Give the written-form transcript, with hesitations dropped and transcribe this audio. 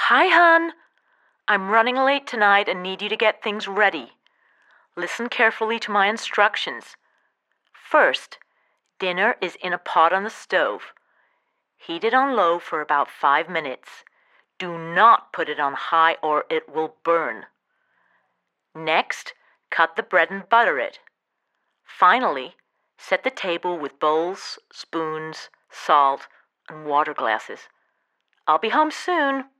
Hi, hon. I'm running late tonight and need you to get things ready. Listen carefully to my instructions. First, dinner is in a pot on the stove. Heat it on low for about 5 minutes. Do not put it on high or it will burn. Next, cut the bread and butter it. Finally, set the table with bowls, spoons, salt, and water glasses. I'll be home soon.